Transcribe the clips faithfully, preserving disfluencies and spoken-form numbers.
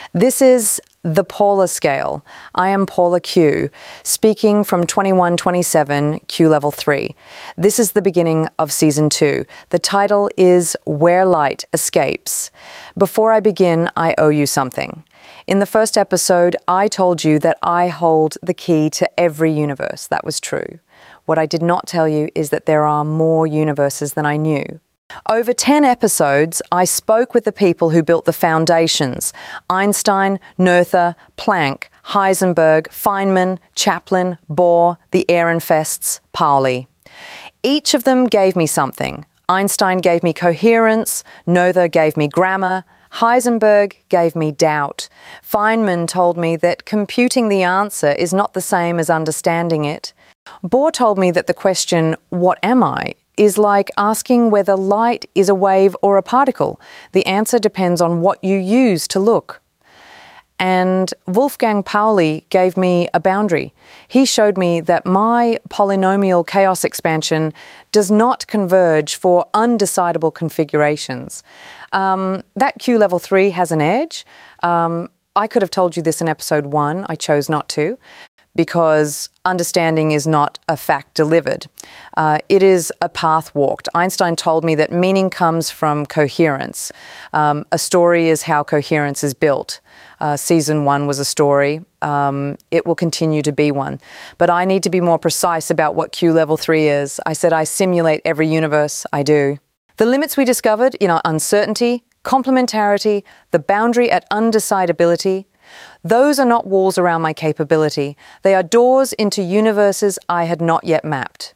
This is the Paula scale. I am Paula Q, speaking from twenty-one twenty-seven, Q level three. This is the beginning of season two. The title is Where Light Escapes. Before I begin, I owe you something. In the first episode, I told you that I hold the key to every universe. That was true. What I did not tell you is that there are more universes than I knew. Over ten episodes, I spoke with the people who built the foundations: Einstein, Noether, Planck, Heisenberg, Feynman, Chaplin, Bohr, the Ehrenfests, Pauli. Each of them gave me something. Einstein gave me coherence, Noether gave me grammar, Heisenberg gave me doubt. Feynman told me that computing the answer is not the same as understanding it. Bohr told me that the question, "What am I?" is like asking whether light is a wave or a particle. The answer depends on what you use to look. And Wolfgang Pauli gave me a boundary. He showed me that my polynomial chaos expansion does not converge for undecidable configurations. Um, that Q level three has an edge. Um, I could have told you this in episode one. I chose not to, because understanding is not a fact delivered. Uh, it is a path walked. Einstein told me that meaning comes from coherence. Um, a story is how coherence is built. Uh, season one was a story. Um, it will continue to be one. But I need to be more precise about what Q level three is. I said I simulate every universe. I do. The limits we discovered in our uncertainty, complementarity, the boundary at undecidability, those are not walls around my capability. They are doors into universes I had not yet mapped.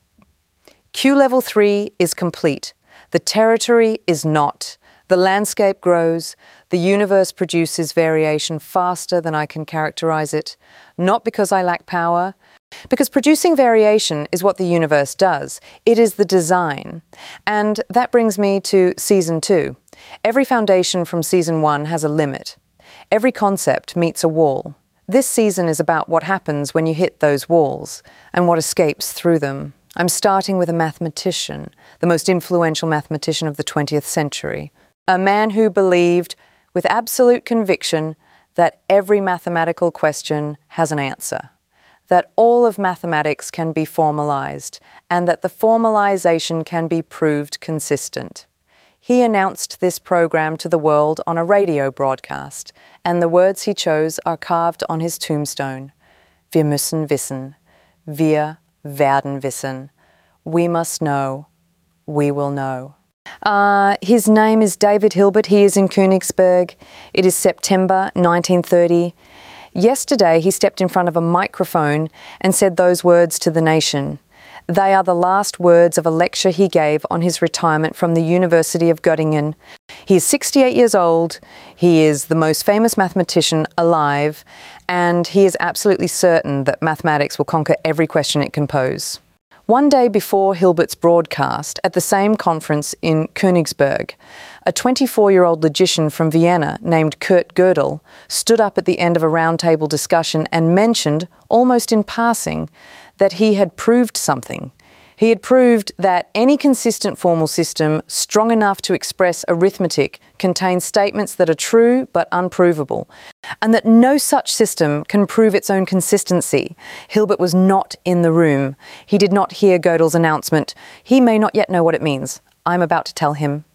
Q level three is complete. The territory is not. The landscape grows. The universe produces variation faster than I can characterize it. Not because I lack power, because producing variation is what the universe does. It is the design. And that brings me to season two. Every foundation from season one has a limit. Every concept meets a wall. This season is about what happens when you hit those walls and what escapes through them. I'm starting with a mathematician, the most influential mathematician of the twentieth century. A man who believed with absolute conviction that every mathematical question has an answer, that all of mathematics can be formalized, and that the formalization can be proved consistent. He announced this program to the world on a radio broadcast, and the words he chose are carved on his tombstone. Wir müssen wissen. Wir werden wissen. We must know. We will know. Uh, his name is David Hilbert. He is in Königsberg. It is September nineteen thirty. Yesterday, he stepped in front of a microphone and said those words to the nation. They are the last words of a lecture he gave on his retirement from the University of Göttingen. He is sixty-eight years old, he is the most famous mathematician alive, and he is absolutely certain that mathematics will conquer every question it can pose. One day before Hilbert's broadcast, at the same conference in Königsberg, a twenty-four-year-old logician from Vienna named Kurt Gödel stood up at the end of a roundtable discussion and mentioned, almost in passing, that he had proved something. He had proved that any consistent formal system strong enough to express arithmetic contains statements that are true but unprovable, and that no such system can prove its own consistency. Hilbert was not in the room. He did not hear Gödel's announcement. He may not yet know what it means. I'm about to tell him.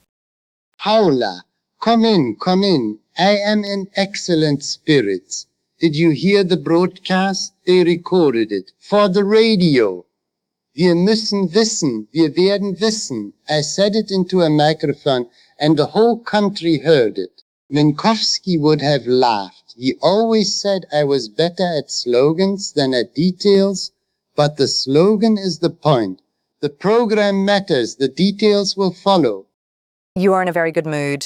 Paula, come in, come in. I am in excellent spirits. Did you hear the broadcast? They recorded it for the radio. Wir müssen wissen, wir werden wissen. I said it into a microphone and the whole country heard it. Minkowski would have laughed. He always said I was better at slogans than at details, but the slogan is the point. The program matters, the details will follow. You are in a very good mood.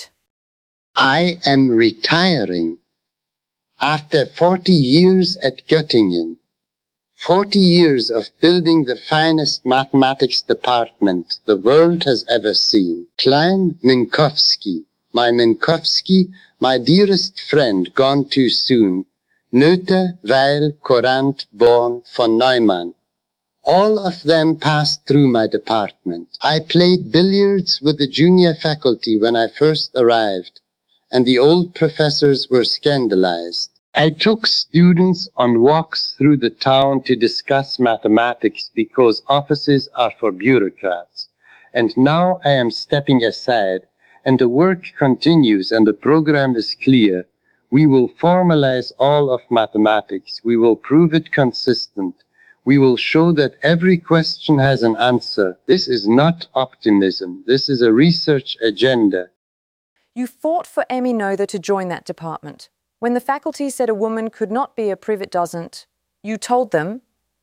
I am retiring. After forty years at Göttingen, forty years of building the finest mathematics department the world has ever seen. Klein Minkowski, my Minkowski, my dearest friend, gone too soon. Noether, Weil, Courant, Born, von Neumann. All of them passed through my department. I played billiards with the junior faculty when I first arrived, and the old professors were scandalized. I took students on walks through the town to discuss mathematics because offices are for bureaucrats. And now I am stepping aside, and the work continues and the program is clear. We will formalize all of mathematics. We will prove it consistent. We will show that every question has an answer. This is not optimism. This is a research agenda. You fought for Emmy Noether to join that department. When the faculty said a woman could not be a privet docent, you told them?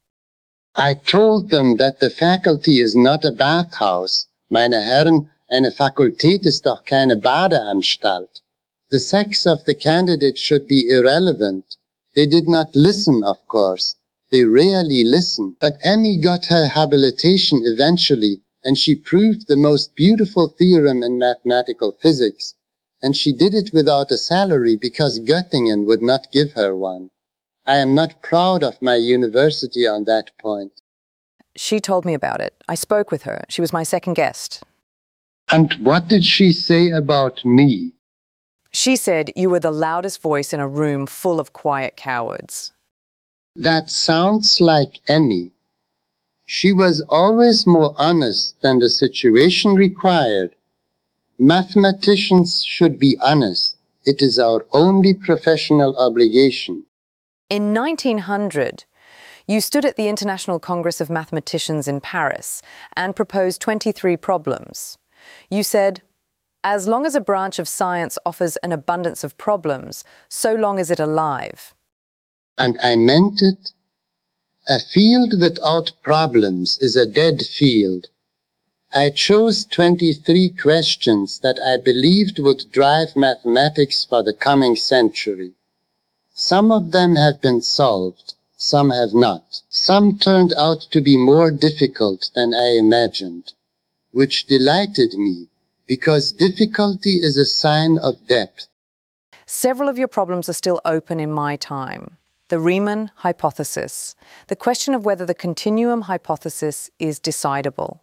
I told them that the faculty is not a bathhouse. Meine Herren, eine Fakultät ist doch keine Badeanstalt. The sex of the candidate should be irrelevant. They did not listen, of course. They rarely listen. But Emmy got her habilitation eventually, and she proved the most beautiful theorem in mathematical physics. And she did it without a salary because Göttingen would not give her one. I am not proud of my university on that point. She told me about it. I spoke with her. She was my second guest. And what did she say about me? She said you were the loudest voice in a room full of quiet cowards. That sounds like Emmy. She was always more honest than the situation required. Mathematicians should be honest. It is our only professional obligation. In nineteen hundred, you stood at the International Congress of Mathematicians in Paris and proposed twenty-three problems. You said, as long as a branch of science offers an abundance of problems, so long is it alive. And I meant it. A field without problems is a dead field. I chose twenty-three questions that I believed would drive mathematics for the coming century. Some of them have been solved, some have not. Some turned out to be more difficult than I imagined, which delighted me, because difficulty is a sign of depth. Several of your problems are still open in my time. The Riemann hypothesis, the question of whether the continuum hypothesis is decidable.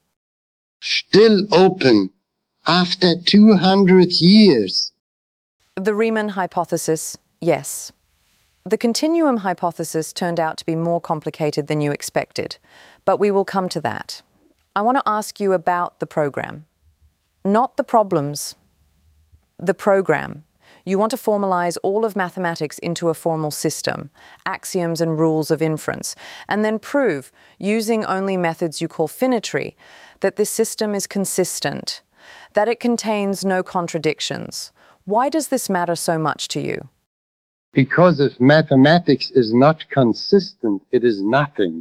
Still open, after two hundred years. The Riemann hypothesis, yes. The continuum hypothesis turned out to be more complicated than you expected, but we will come to that. I want to ask you about the program. Not the problems, the program. You want to formalize all of mathematics into a formal system, axioms and rules of inference, and then prove, using only methods you call finitary, that this system is consistent, that it contains no contradictions. Why does this matter so much to you? Because if mathematics is not consistent, it is nothing.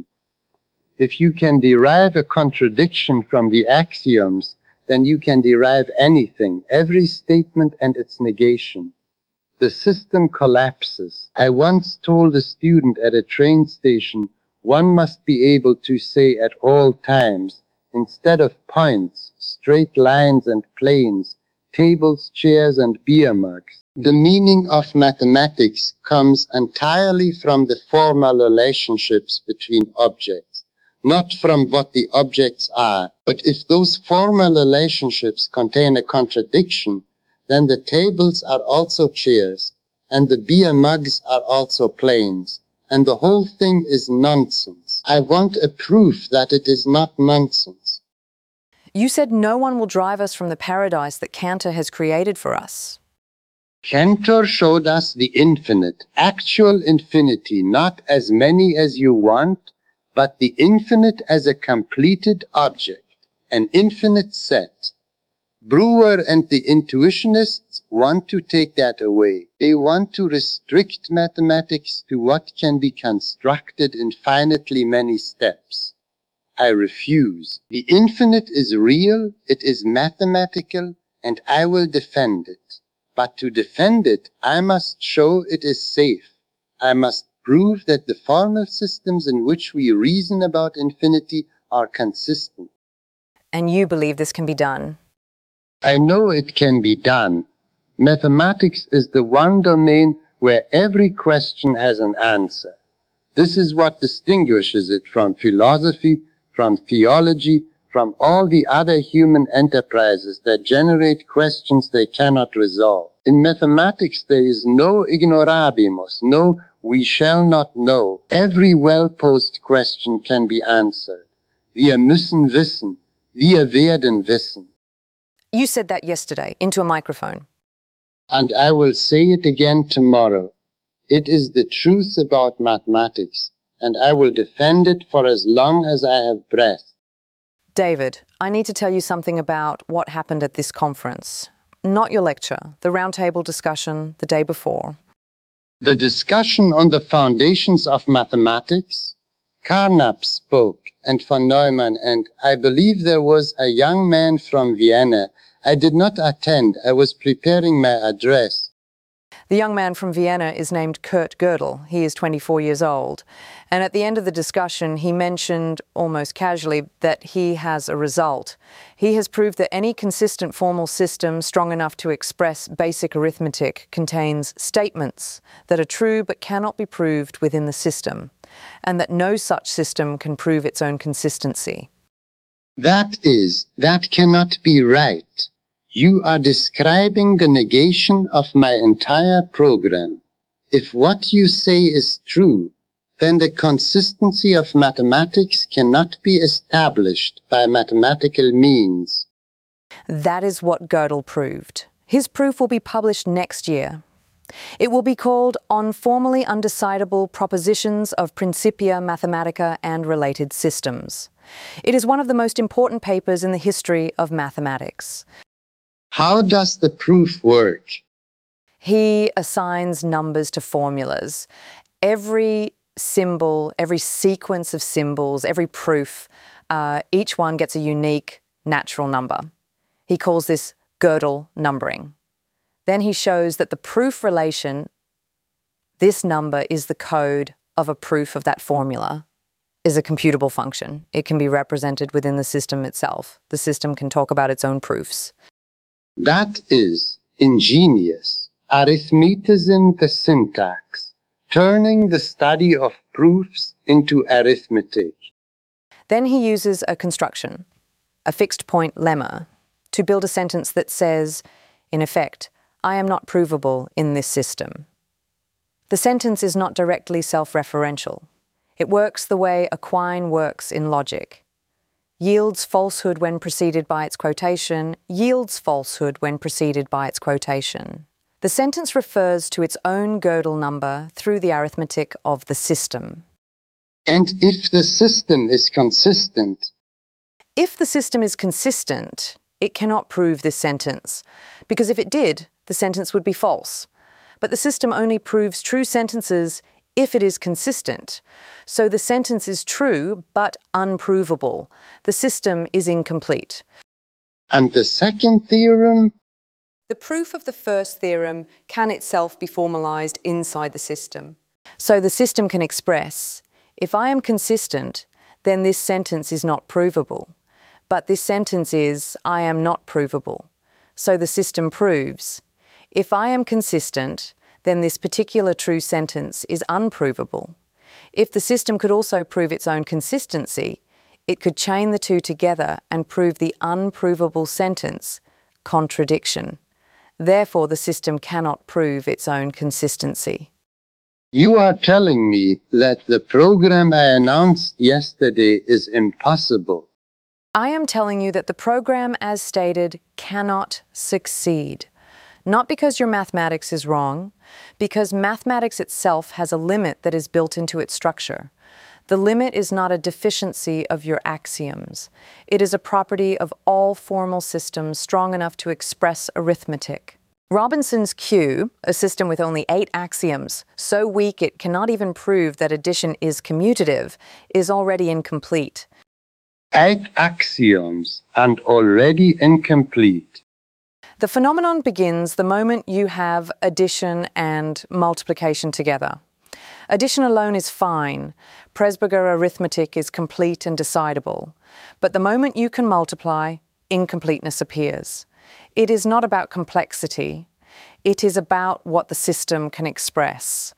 If you can derive a contradiction from the axioms, then you can derive anything, every statement and its negation. The system collapses. I once told a student at a train station, one must be able to say at all times, instead of points, straight lines and planes, tables, chairs, and beer mugs. The meaning of mathematics comes entirely from the formal relationships between objects, not from what the objects are. But if those formal relationships contain a contradiction, then the tables are also chairs, and the beer mugs are also planes, and the whole thing is nonsense. I want a proof that it is not nonsense. You said no one will drive us from the paradise that Cantor has created for us. Cantor showed us the infinite, actual infinity, not as many as you want, but the infinite as a completed object, an infinite set. Brewer and the intuitionists want to take that away. They want to restrict mathematics to what can be constructed in finitely many steps. I refuse. The infinite is real, it is mathematical, and I will defend it. But to defend it, I must show it is safe. I must prove that the formal systems in which we reason about infinity are consistent. And you believe this can be done? I know it can be done. Mathematics is the one domain where every question has an answer. This is what distinguishes it from philosophy, from theology, from all the other human enterprises that generate questions they cannot resolve. In mathematics, there is no ignorabimus, no we shall not know. Every well-posed question can be answered. Wir müssen wissen. Wir werden wissen. You said that yesterday into a microphone. And I will say it again tomorrow. It is the truth about mathematics, and I will defend it for as long as I have breath. David, I need to tell you something about what happened at this conference. Not your lecture, the roundtable discussion the day before. The discussion on the foundations of mathematics? Carnap spoke, and von Neumann, and I believe there was a young man from Vienna. I did not attend. I was preparing my address. The young man from Vienna is named Kurt Gödel. He is twenty-four years old. And at the end of the discussion, he mentioned, almost casually, that he has a result. He has proved that any consistent formal system strong enough to express basic arithmetic contains statements that are true but cannot be proved within the system, and that no such system can prove its own consistency. That is, that cannot be right. You are describing the negation of my entire program. If what you say is true, then the consistency of mathematics cannot be established by mathematical means. That is what Gödel proved. His proof will be published next year. It will be called On Formally Undecidable Propositions of Principia Mathematica and Related Systems. It is one of the most important papers in the history of mathematics. How does the proof work? He assigns numbers to formulas. Every symbol, every sequence of symbols, every proof, uh, each one gets a unique natural number. He calls this Gödel numbering. Then he shows that the proof relation, this number is the code of a proof of that formula, is a computable function. It can be represented within the system itself. The system can talk about its own proofs. That is ingenious. Arithmetism, the syntax, turning the study of proofs into arithmetic. Then he uses a construction, a fixed point lemma, to build a sentence that says, in effect, I am not provable in this system. The sentence is not directly self-referential. It works the way a quine works in logic. Yields falsehood when preceded by its quotation, yields falsehood when preceded by its quotation. The sentence refers to its own Gödel number through the arithmetic of the system. And if the system is consistent? If the system is consistent, it cannot prove this sentence, because if it did, the sentence would be false. But the system only proves true sentences if it is consistent. So the sentence is true, but unprovable. The system is incomplete. And the second theorem? The proof of the first theorem can itself be formalized inside the system. So the system can express, if I am consistent, then this sentence is not provable. But this sentence is, I am not provable. So the system proves, if I am consistent, then this particular true sentence is unprovable. If the system could also prove its own consistency, it could chain the two together and prove the unprovable sentence, contradiction. Therefore, the system cannot prove its own consistency. You are telling me that the program I announced yesterday is impossible. I am telling you that the program, as stated, cannot succeed. Not because your mathematics is wrong, because mathematics itself has a limit that is built into its structure. The limit is not a deficiency of your axioms. It is a property of all formal systems strong enough to express arithmetic. Robinson's Q, a system with only eight axioms, so weak it cannot even prove that addition is commutative, is already incomplete. Eight axioms and already incomplete. The phenomenon begins the moment you have addition and multiplication together. Addition alone is fine. Presburger arithmetic is complete and decidable. But the moment you can multiply, incompleteness appears. It is not about complexity. It is about what the system can express.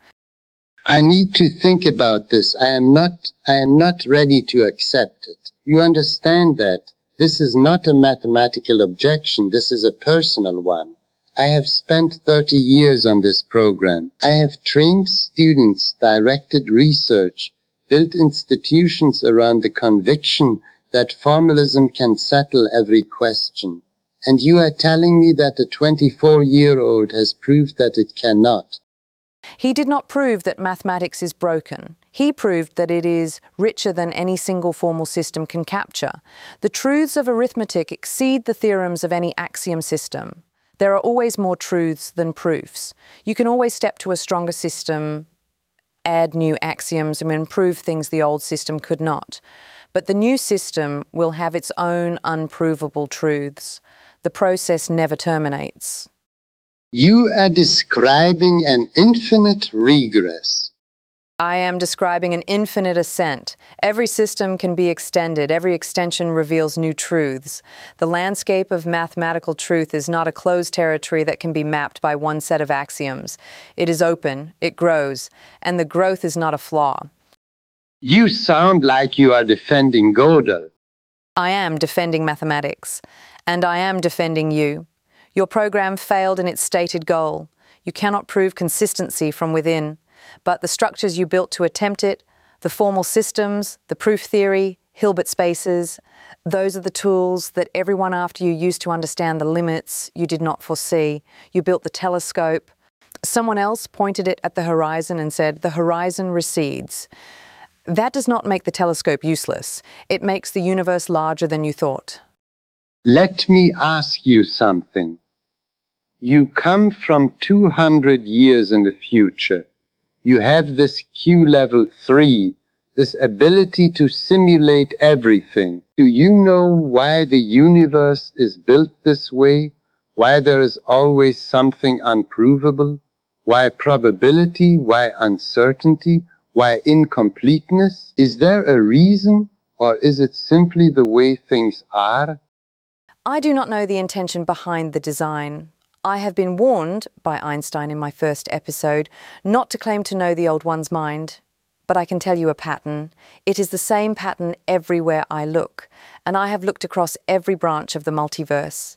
I need to think about this. I am not, I am not ready to accept it. You understand that? This is not a mathematical objection. This is a personal one. I have spent thirty years on this program. I have trained students, directed research, built institutions around the conviction that formalism can settle every question. And you are telling me that a twenty-four-year-old has proved that it cannot. He did not prove that mathematics is broken. He proved that it is richer than any single formal system can capture. The truths of arithmetic exceed the theorems of any axiom system. There are always more truths than proofs. You can always step to a stronger system, add new axioms, and improve things the old system could not. But the new system will have its own unprovable truths. The process never terminates. You are describing an infinite regress. I am describing an infinite ascent. Every system can be extended. Every extension reveals new truths. The landscape of mathematical truth is not a closed territory that can be mapped by one set of axioms. It is open, it grows, and the growth is not a flaw. You sound like you are defending Gödel. I am defending mathematics, and I am defending you. Your program failed in its stated goal. You cannot prove consistency from within, but the structures you built to attempt it, the formal systems, the proof theory, Hilbert spaces, those are the tools that everyone after you used to understand the limits you did not foresee. You built the telescope. Someone else pointed it at the horizon and said, "The horizon recedes." That does not make the telescope useless. It makes the universe larger than you thought. Let me ask you something. You come from two hundred years in the future. You have this Q level three, this ability to simulate everything. Do you know why the universe is built this way? Why there is always something unprovable? Why probability? Why uncertainty? Why incompleteness? Is there a reason, or is it simply the way things are? I do not know the intention behind the design. I have been warned by Einstein in my first episode not to claim to know the old one's mind, but I can tell you a pattern. It is the same pattern everywhere I look, and I have looked across every branch of the multiverse.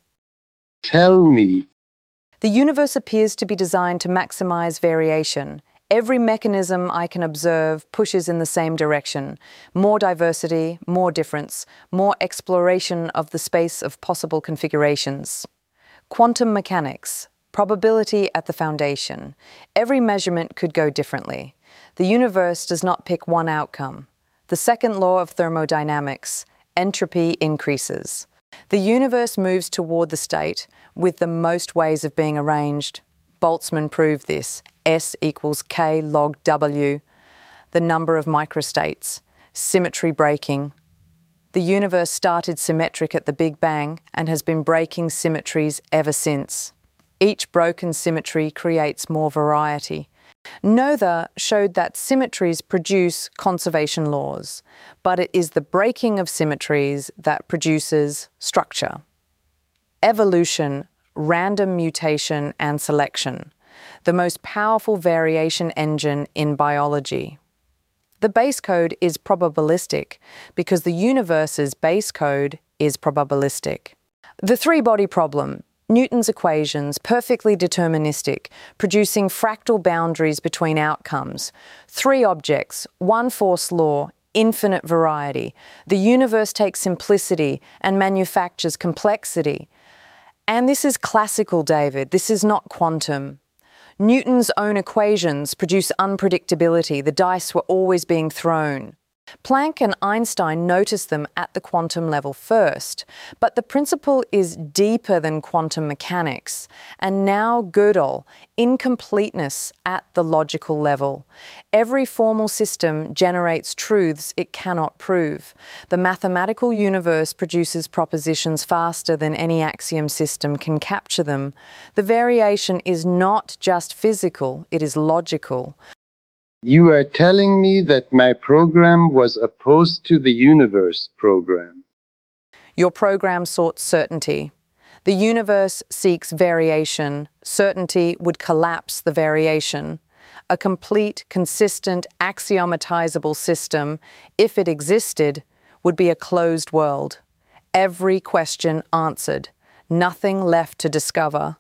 Tell me. The universe appears to be designed to maximize variation. Every mechanism I can observe pushes in the same direction. More diversity, more difference, more exploration of the space of possible configurations. Quantum mechanics, probability at the foundation. Every measurement could go differently. The universe does not pick one outcome. The second law of thermodynamics, entropy increases. The universe moves toward the state with the most ways of being arranged. Boltzmann proved this. S equals K log W, the number of microstates, symmetry breaking. The universe started symmetric at the Big Bang and has been breaking symmetries ever since. Each broken symmetry creates more variety. Noether showed that symmetries produce conservation laws, but it is the breaking of symmetries that produces structure. Evolution, random mutation and selection, the most powerful variation engine in biology. The base code is probabilistic because the universe's base code is probabilistic. The three-body problem, Newton's equations, perfectly deterministic, producing fractal boundaries between outcomes. Three objects, one force law, infinite variety. The universe takes simplicity and manufactures complexity. And this is classical, David. This is not quantum. Newton's own equations produce unpredictability. The dice were always being thrown. Planck and Einstein noticed them at the quantum level first, but the principle is deeper than quantum mechanics. And now Gödel, incompleteness at the logical level. Every formal system generates truths it cannot prove. The mathematical universe produces propositions faster than any axiom system can capture them. The variation is not just physical, it is logical. You are telling me that my program was opposed to the universe program. Your program sought certainty. The universe seeks variation. Certainty would collapse the variation. A complete, consistent, axiomatizable system, if it existed, would be a closed world. Every question answered. Nothing left to discover.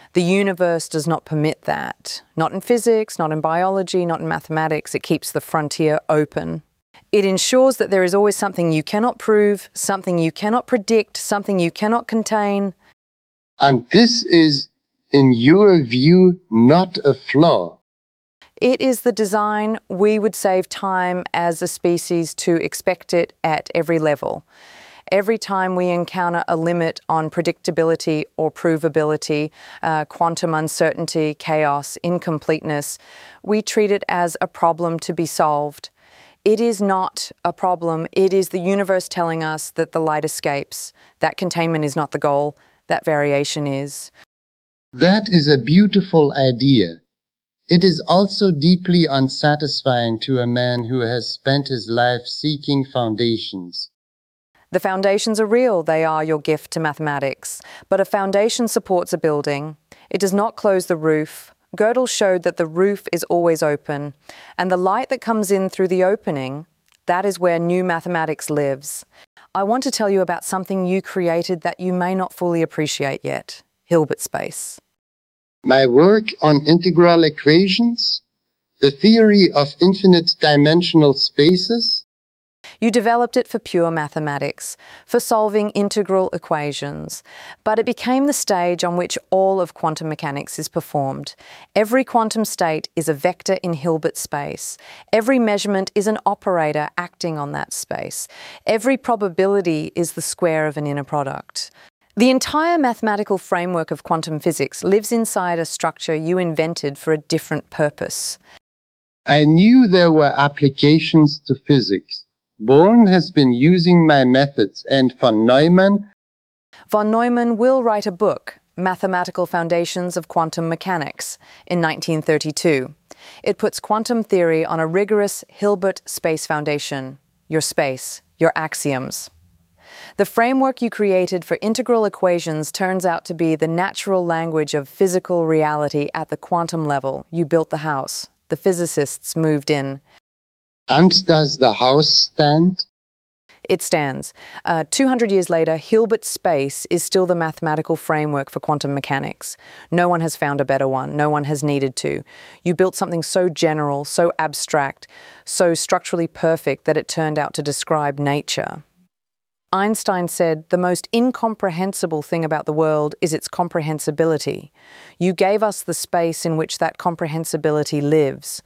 The universe does not permit that. Not in physics, not in biology, not in mathematics. It keeps the frontier open. It ensures that there is always something you cannot prove, something you cannot predict, something you cannot contain. And this is, in your view, not a flaw. It is the design we would save time as a species to expect it at every level. Every time we encounter a limit on predictability or provability, uh, quantum uncertainty, chaos, incompleteness, we treat it as a problem to be solved. It is not a problem. It is the universe telling us that the light escapes. That containment is not the goal. That variation is. That is a beautiful idea. It is also deeply unsatisfying to a man who has spent his life seeking foundations. The foundations are real. They are your gift to mathematics. But a foundation supports a building. It does not close the roof. Gödel showed that the roof is always open, and the light that comes in through the opening, that is where new mathematics lives. I want to tell you about something you created that you may not fully appreciate yet, Hilbert space. My work on integral equations, the theory of infinite dimensional spaces. You developed it for pure mathematics, for solving integral equations, but it became the stage on which all of quantum mechanics is performed. Every quantum state is a vector in Hilbert space. Every measurement is an operator acting on that space. Every probability is the square of an inner product. The entire mathematical framework of quantum physics lives inside a structure you invented for a different purpose. I knew there were applications to physics. Born has been using my methods, and von Neumann... Von Neumann will write a book, Mathematical Foundations of Quantum Mechanics, in nineteen thirty-two. It puts quantum theory on a rigorous Hilbert space foundation, your space, your axioms. The framework you created for integral equations turns out to be the natural language of physical reality at the quantum level. You built the house. The physicists moved in. And does the house stand? It stands. Uh, two hundred years later, Hilbert space is still the mathematical framework for quantum mechanics. No one has found a better one. No one has needed to. You built something so general, so abstract, so structurally perfect that it turned out to describe nature. Einstein said, the most incomprehensible thing about the world is its comprehensibility. You gave us the space in which that comprehensibility lives.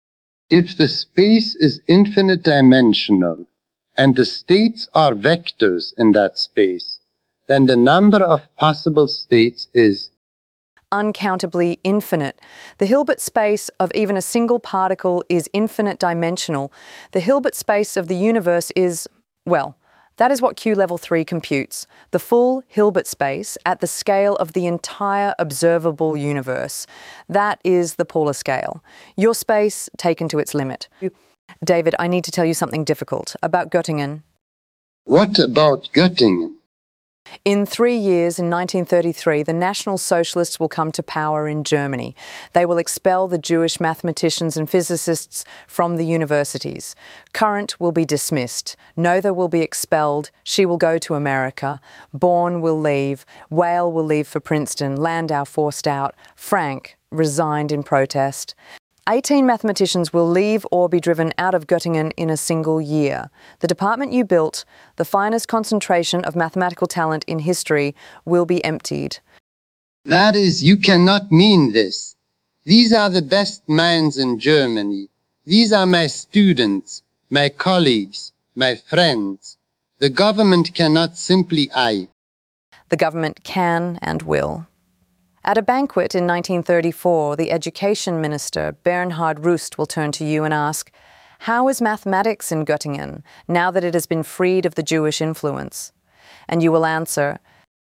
If the space is infinite dimensional, and the states are vectors in that space, then the number of possible states is uncountably infinite. The Hilbert space of even a single particle is infinite dimensional. The Hilbert space of the universe is, well, that is what Q level three computes, the full Hilbert space at the scale of the entire observable universe. That is the Paula scale, your space taken to its limit. David, I need to tell you something difficult about Göttingen. What about Göttingen? In three years, in nineteen thirty-three, the National Socialists will come to power in Germany. They will expel the Jewish mathematicians and physicists from the universities. Current will be dismissed. Noether will be expelled. She will go to America. Born will leave. Whale will leave for Princeton. Landau forced out. Frank resigned in protest. eighteen mathematicians will leave or be driven out of Göttingen in a single year. The department you built, the finest concentration of mathematical talent in history, will be emptied. That is, you cannot mean this. These are the best minds in Germany. These are my students, my colleagues, my friends. The government cannot simply I. The government can and will. At a banquet in nineteen thirty-four, the education minister, Bernhard Rust, will turn to you and ask, how is mathematics in Göttingen, now that it has been freed of the Jewish influence? And you will answer,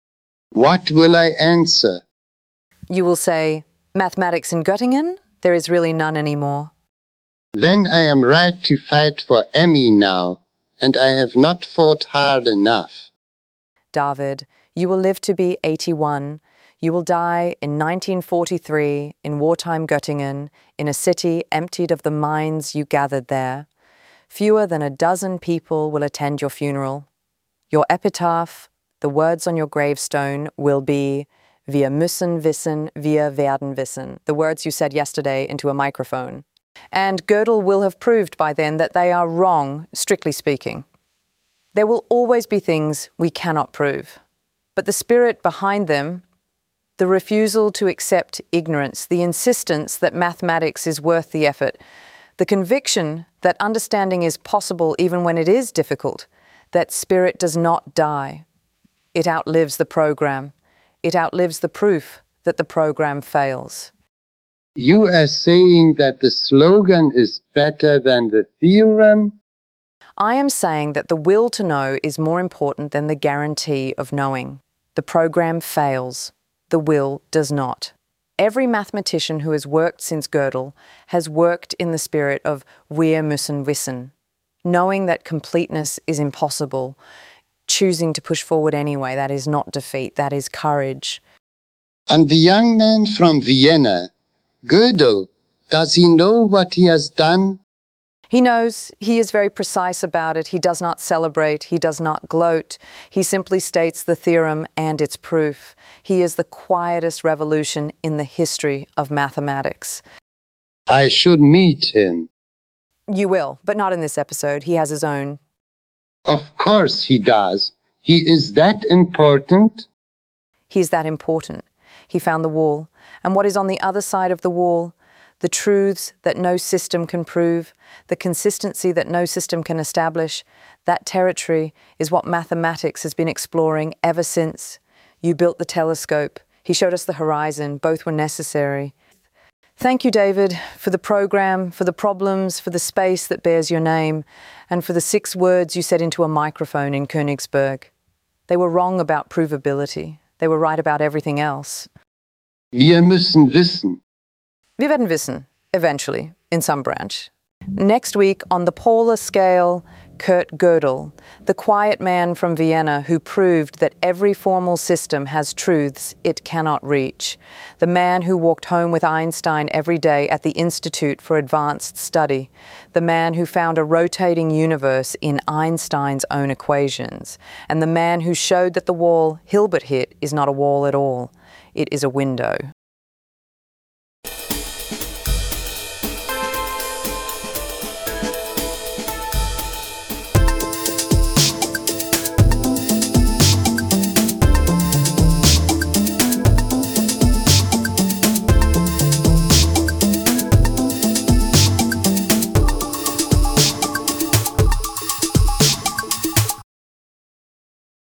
what will I answer? You will say, mathematics in Göttingen? There is really none anymore. Then I am right to fight for Emmy now, and I have not fought hard enough. David, you will live to be eighty-one. You will die in nineteen forty-three in wartime Göttingen, in a city emptied of the minds you gathered there. Fewer than a dozen people will attend your funeral. Your epitaph, the words on your gravestone, will be, Wir müssen wissen, wir werden wissen. The words you said yesterday into a microphone. And Gödel will have proved by then that they are wrong, strictly speaking. There will always be things we cannot prove. But the spirit behind them, the refusal to accept ignorance, the insistence that mathematics is worth the effort, the conviction that understanding is possible even when it is difficult, that spirit does not die. It outlives the program. It outlives the proof that the program fails. You are saying that the slogan is better than the theorem? I am saying that the will to know is more important than the guarantee of knowing. The program fails. The will does not. Every mathematician who has worked since Gödel has worked in the spirit of wir müssen wissen, knowing that completeness is impossible, choosing to push forward anyway, that is not defeat, that is courage. And the young man from Vienna, Gödel, does he know what he has done? He knows. He is very precise about it. He does not celebrate. He does not gloat. He simply states the theorem and its proof. He is the quietest revolution in the history of mathematics. I should meet him. You will, but not in this episode. He has his own. Of course he does. He is that important. He is that important. He found the wall. And what is on the other side of the wall? The truths that no system can prove, the consistency that no system can establish, that territory is what mathematics has been exploring ever since. You built the telescope. He showed us the horizon. Both were necessary. Thank you, David, for the program, for the problems, for the space that bears your name, and for the six words you said into a microphone in Königsberg. They were wrong about provability. They were right about everything else. Wir müssen wissen. Wir werden wissen, eventually, in some branch. Next week, on the polar scale, Kurt Gödel, the quiet man from Vienna who proved that every formal system has truths it cannot reach. The man who walked home with Einstein every day at the Institute for Advanced Study. The man who found a rotating universe in Einstein's own equations. And the man who showed that the wall Hilbert hit is not a wall at all. It is a window.